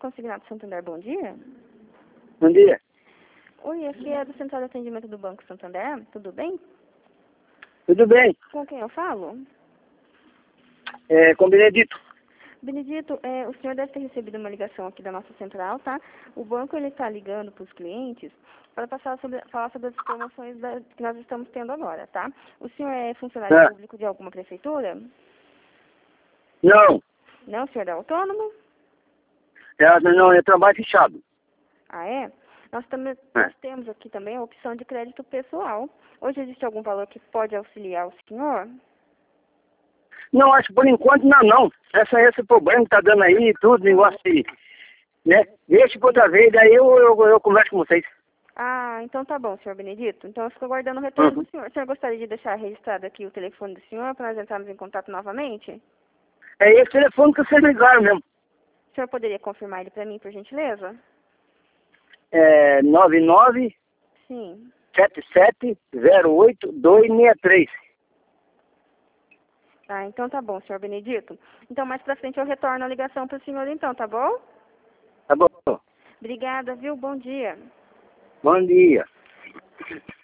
Consignado Santander, bom dia. Bom dia. Oi, aqui é do Central de Atendimento do Banco Santander, tudo bem? Tudo bem? Com quem eu falo? Com o Benedito. Benedito, o senhor deve ter recebido uma ligação aqui da nossa central, tá? O banco, ele está ligando para os clientes para falar sobre as promoções que nós estamos tendo agora, tá? O senhor é funcionário público de alguma prefeitura? Não. Não, o senhor é autônomo? Não, é trabalho fechado. Ah, é? Nós temos aqui também a opção de crédito pessoal. Hoje existe algum valor que pode auxiliar o senhor? Não, acho que por enquanto não. Esse problema que tá dando aí, tudo, negócio de, né? Deixa por outra vez, daí eu converso com vocês. Ah, então tá bom, senhor Benedito. Então eu fico aguardando o retorno do senhor. O senhor gostaria de deixar registrado aqui o telefone do senhor para nós entrarmos em contato novamente? É esse telefone que vocês ligaram mesmo. O senhor poderia confirmar ele para mim, por gentileza? 99 Sim. 7708-263. Ah, então tá bom, senhor Benedito. Então mais pra frente eu retorno a ligação pro senhor então, tá bom? Tá bom. Obrigada, viu? Bom dia. Bom dia.